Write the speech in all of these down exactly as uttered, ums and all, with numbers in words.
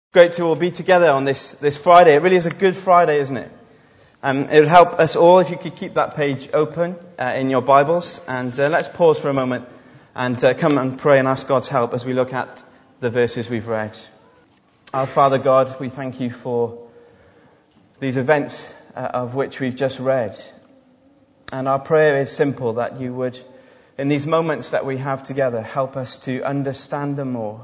Great to all be together on this, this Friday. It really is a good Friday, isn't it? Um, it would help us all if you could keep that page open uh, in your Bibles. And uh, let's pause for a moment and uh, come and pray and ask God's help as we look at the verses we've read. Our Father God, we thank you for these events uh, of which we've just read. And our prayer is simple, that you would, in these moments that we have together, help us to understand them more.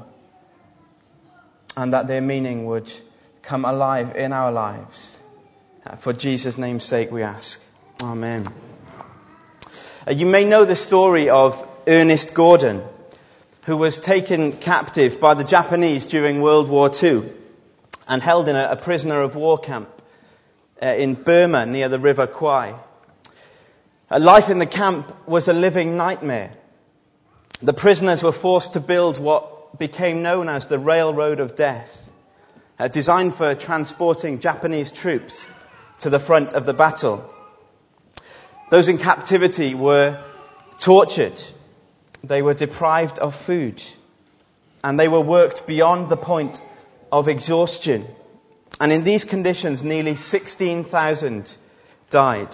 And that their meaning would come alive in our lives. For Jesus' name's sake we ask. Amen. Uh, you may know the story of Ernest Gordon, who was taken captive by the Japanese during World War Two and held in a, a prisoner of war camp uh, in Burma near the River Kwai. Uh, life in the camp was a living nightmare. The prisoners were forced to build what became known as the Railroad of Death, uh, designed for transporting Japanese troops to the front of the battle. Those in captivity were tortured, they were deprived of food, and they were worked beyond the point of exhaustion. And in these conditions, nearly sixteen thousand died.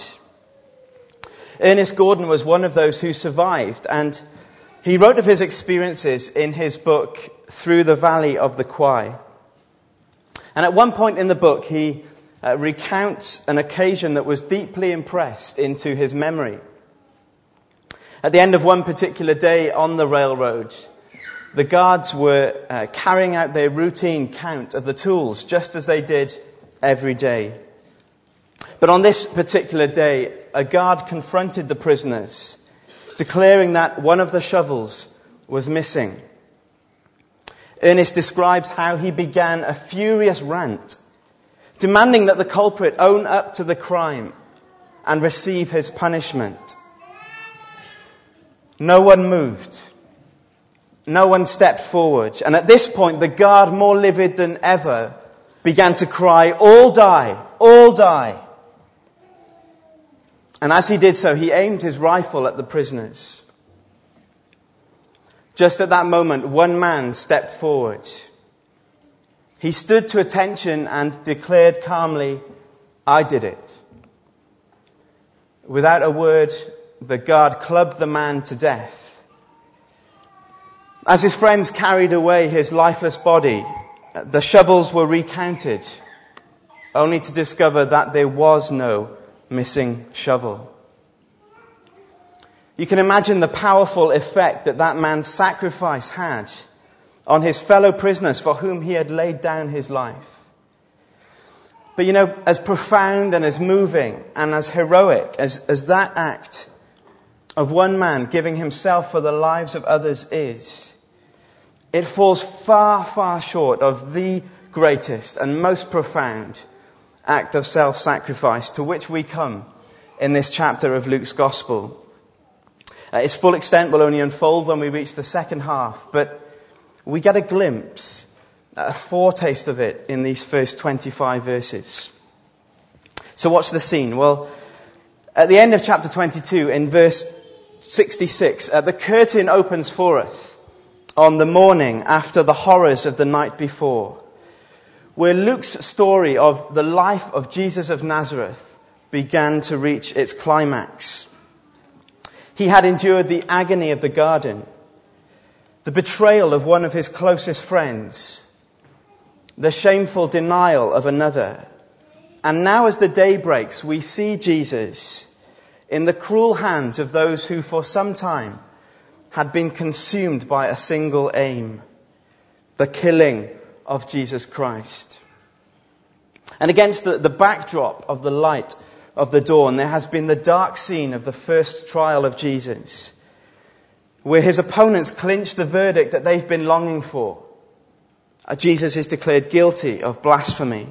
Ernest Gordon was one of those who survived, and he wrote of his experiences in his book, Through the Valley of the Kwai. And at one point in the book, he uh, recounts an occasion that was deeply impressed into his memory. At the end of one particular day on the railroad, the guards were uh, carrying out their routine count of the tools, just as they did every day. But on this particular day, a guard confronted the prisoners, declaring that one of the shovels was missing. Ernest describes how he began a furious rant, demanding that the culprit own up to the crime and receive his punishment. No one moved. No one stepped forward. And at this point, the guard, more livid than ever, began to cry, "All die! All die!" And as he did so, he aimed his rifle at the prisoners. Just at that moment, one man stepped forward. He stood to attention and declared calmly, "I did it." Without a word, the guard clubbed the man to death. As his friends carried away his lifeless body, the shovels were recounted, only to discover that there was no missing shovel. You can imagine the powerful effect that that man's sacrifice had on his fellow prisoners for whom he had laid down his life. But you know, as profound and as moving and as heroic as, as that act of one man giving himself for the lives of others is, it falls far, far short of the greatest and most profound act of self-sacrifice to which we come in this chapter of Luke's Gospel. Uh, its full extent will only unfold when we reach the second half, but we get a glimpse, a foretaste of it in these first twenty-five verses. So what's the scene? Well, at the end of chapter twenty-two, in verse sixty-six, uh, the curtain opens for us on the morning after the horrors of the night before, where Luke's story of the life of Jesus of Nazareth began to reach its climax. He had endured the agony of the garden, the betrayal of one of his closest friends, the shameful denial of another. And now as the day breaks, we see Jesus in the cruel hands of those who for some time had been consumed by a single aim, the killing of Jesus Christ. And against the, the backdrop of the light of the dawn, there has been the dark scene of the first trial of Jesus, where his opponents clinch the verdict that they've been longing for. Jesus is declared guilty of blasphemy.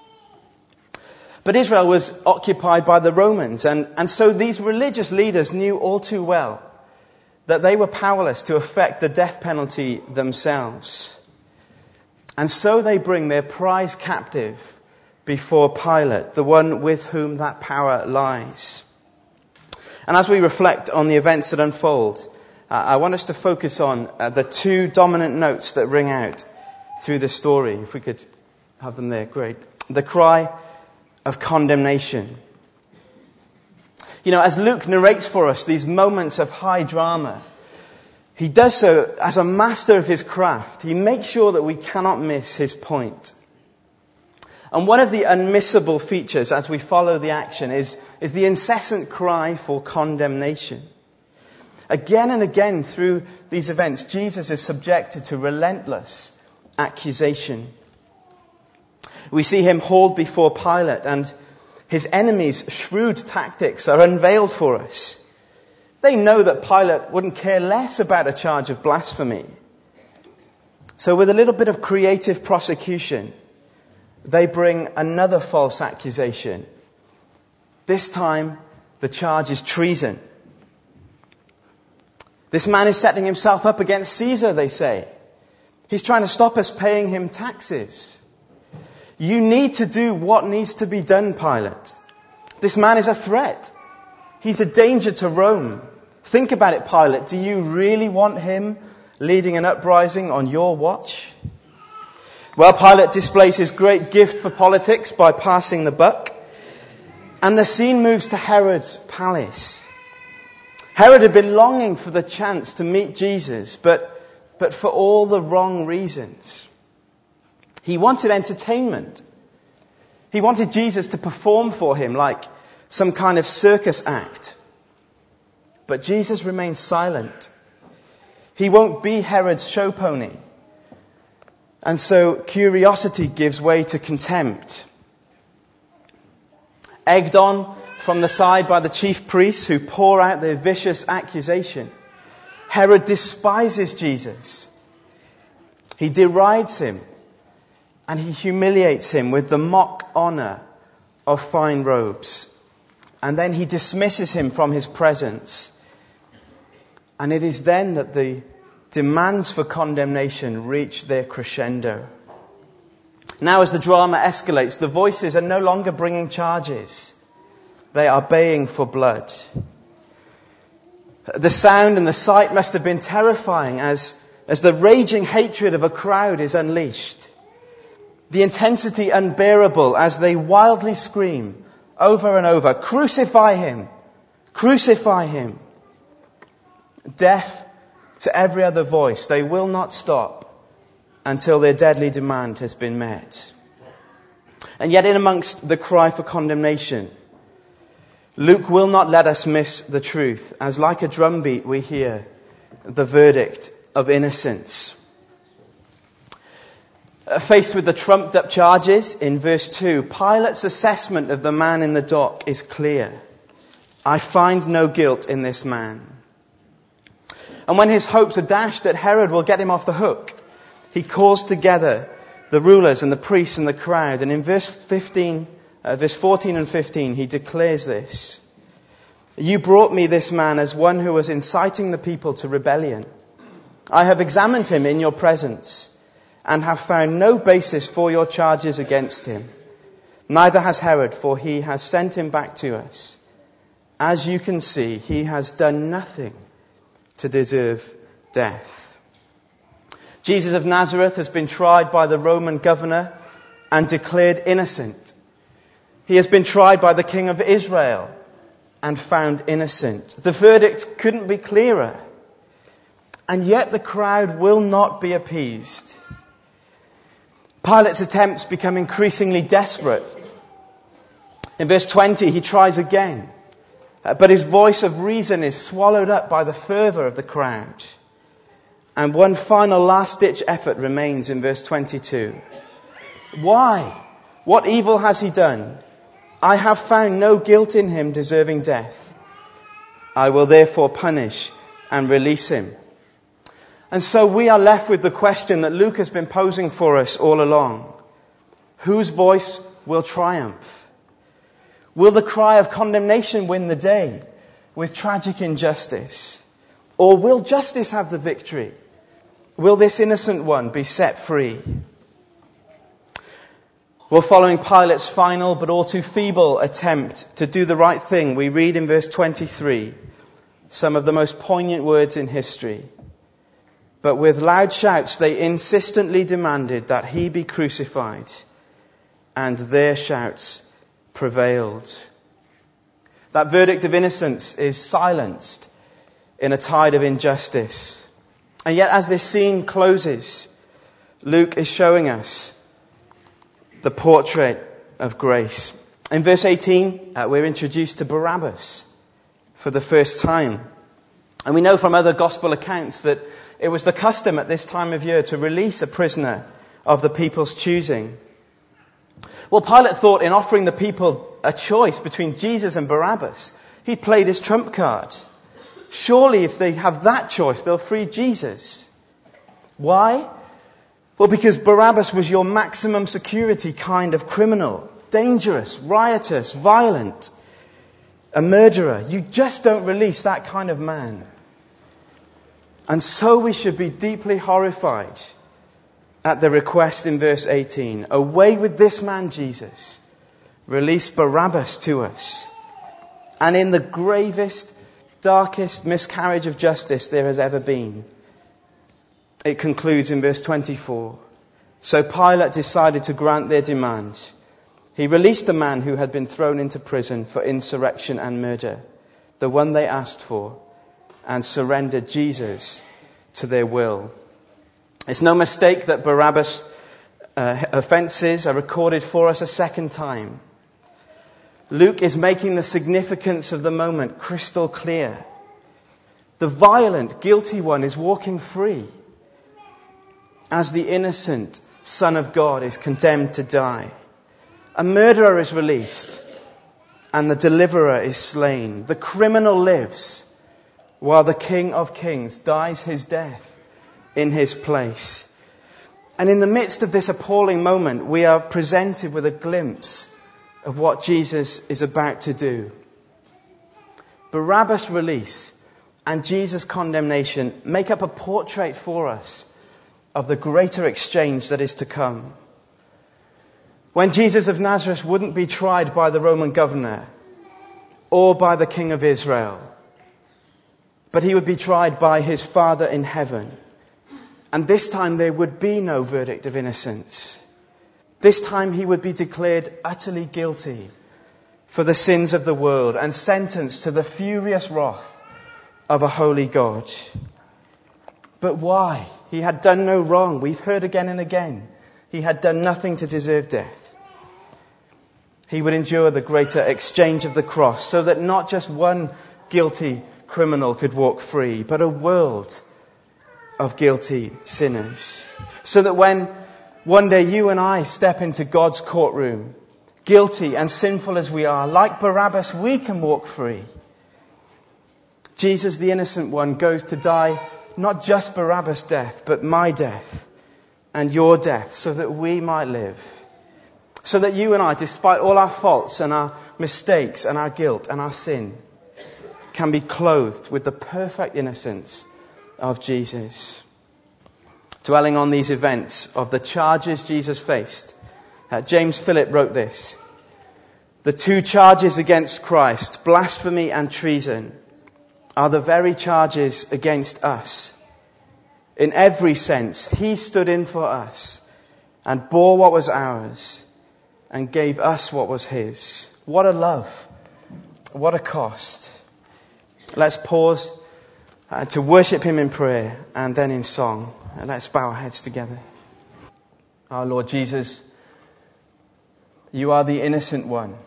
But Israel was occupied by the Romans, and, and so these religious leaders knew all too well that they were powerless to effect the death penalty themselves. And so they bring their prize captive before Pilate, the one with whom that power lies. And as we reflect on the events that unfold, uh, I want us to focus on uh, the two dominant notes that ring out through the story. If we could Have them there, great. The cry of condemnation. You know, as Luke narrates for us these moments of high drama, he does so as a master of his craft. He makes sure that we cannot miss his point. And one of the unmissable features as we follow the action is, is the incessant cry for condemnation. Again and again through these events, Jesus is subjected to relentless accusation. We see him hauled before Pilate, and his enemies' shrewd tactics are unveiled for us. They know that Pilate wouldn't care less about a charge of blasphemy. So with a little bit of creative prosecution, they bring another false accusation. This time, the charge is treason. This man is setting himself up against Caesar, they say. He's trying to stop us paying him taxes. You need to do what needs to be done, Pilate. This man is a threat. He's a danger to Rome. Think about it, Pilate. Do you really want him leading an uprising on your watch? Well, Pilate displays his great gift for politics by passing the buck. And the scene moves to Herod's palace. Herod had been longing for the chance to meet Jesus, but, but for all the wrong reasons. He wanted entertainment. He wanted Jesus to perform for him like some kind of circus act. But Jesus remains silent. He won't be Herod's show pony. And so curiosity gives way to contempt. Egged on from the side by the chief priests who pour out their vicious accusation, Herod despises Jesus. He derides him. And he humiliates him with the mock honor of fine robes. And then he dismisses him from his presence. And it is then that the demands for condemnation reach their crescendo. Now as the drama escalates, the voices are no longer bringing charges. They are baying for blood. The sound and the sight must have been terrifying as, as the raging hatred of a crowd is unleashed. The intensity unbearable as they wildly scream over and over, "Crucify him! Crucify him!" Deaf to every other voice, they will not stop until their deadly demand has been met. And yet in amongst the cry for condemnation, Luke will not let us miss the truth, as like a drumbeat we hear the verdict of innocence. Faced with the trumped up charges in verse two, Pilate's assessment of the man in the dock is clear. I find no guilt in this man. And when his hopes are dashed that Herod will get him off the hook, he calls together the rulers and the priests and the crowd. And in verse fifteen, uh, verse fourteen and fifteen, he declares this. You brought me this man as one who was inciting the people to rebellion. I have examined him in your presence and have found no basis for your charges against him. Neither has Herod, for he has sent him back to us. As you can see, he has done nothing to deserve death. Jesus of Nazareth has been tried by the Roman governor and declared innocent. He has been tried by the King of Israel and found innocent. The verdict couldn't be clearer. And yet the crowd will not be appeased. Pilate's attempts become increasingly desperate. In verse twenty, he tries again. But his voice of reason is swallowed up by the fervour of the crowd. And one final last-ditch effort remains in verse twenty-two. Why? What evil has he done? I have found no guilt in him deserving death. I will therefore punish and release him. And so we are left with the question that Luke has been posing for us all along. Whose voice will triumph? Will the cry of condemnation win the day with tragic injustice? Or will justice have the victory? Will this innocent one be set free? Well, following Pilate's final but all too feeble attempt to do the right thing, we read in verse twenty-three some of the most poignant words in history. But with loud shouts they insistently demanded that he be crucified. and their shouts prevailed. That verdict of innocence is silenced in a tide of injustice. And yet as this scene closes, Luke is showing us the portrait of grace. In verse eighteen, uh, we're introduced to Barabbas for the first time. And we know from other gospel accounts that it was the custom at this time of year to release a prisoner of the people's choosing. Well, Pilate thought in offering the people a choice between Jesus and Barabbas, he played his trump card. Surely if they have that choice, they'll free Jesus. Why? Well, because Barabbas was your maximum security kind of criminal. Dangerous, riotous, violent, a murderer. You just don't release that kind of man. And so we should be deeply horrified at the request in verse eighteen. Away with this man, Jesus. Release Barabbas to us. And in the gravest, darkest miscarriage of justice there has ever been, it concludes in verse twenty-four. So Pilate decided to grant their demand. He released the man who had been thrown into prison for insurrection and murder, the one they asked for, and surrendered Jesus to their will. It's no mistake that Barabbas' uh, offences are recorded for us a second time. Luke is making the significance of the moment crystal clear. The violent, guilty one is walking free, as the innocent Son of God is condemned to die. A murderer is released, and the deliverer is slain. The criminal lives, while the King of Kings dies his death in his place. And in the midst of this appalling moment, we are presented with a glimpse of what Jesus is about to do. Barabbas' release and Jesus' condemnation make up a portrait for us of the greater exchange that is to come. When Jesus of Nazareth wouldn't be tried by the Roman governor or by the King of Israel, but he would be tried by his Father in heaven. And this time there would be no verdict of innocence. This time he would be declared utterly guilty for the sins of the world and sentenced to the furious wrath of a holy God. But why? He had done no wrong. We've heard again and again. He had done nothing to deserve death. He would endure the greater exchange of the cross so that not just one guilty criminal could walk free, but a world of guilty sinners. So that when one day you and I step into God's courtroom, guilty and sinful as we are, like Barabbas, we can walk free. Jesus, the innocent one, goes to die not just Barabbas' death, but my death and your death, so that we might live. So that you and I, despite all our faults and our mistakes and our guilt and our sin, can be clothed with the perfect innocence of Jesus. Dwelling on these events of the charges Jesus faced, uh, James Phillip wrote this: the two charges against Christ, blasphemy and treason, are the very charges against us. In every sense, he stood in for us and bore what was ours and gave us what was his. What a love. What a cost. Let's pause uh, to worship him in prayer and then in song. And let's bow our heads together. Our Lord Jesus, you are the innocent one.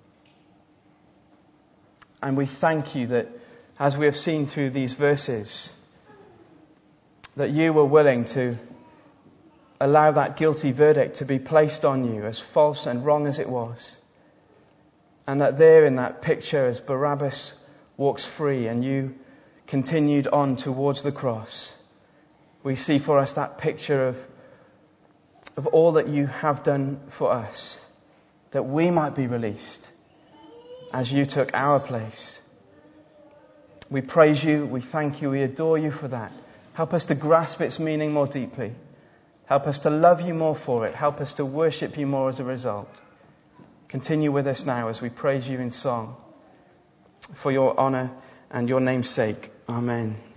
And we thank you that, as we have seen through these verses, that you were willing to allow that guilty verdict to be placed on you, as false and wrong as it was. And that there in that picture, as Barabbas walks free and you continued on towards the cross, we see for us that picture of, of all that you have done for us, that we might be released as you took our place. We praise you, we thank you, we adore you for that. Help us to grasp its meaning more deeply. Help us to love you more for it. Help us to worship you more as a result. Continue with us now as we praise you in song. For your honour and your name's sake. Amen.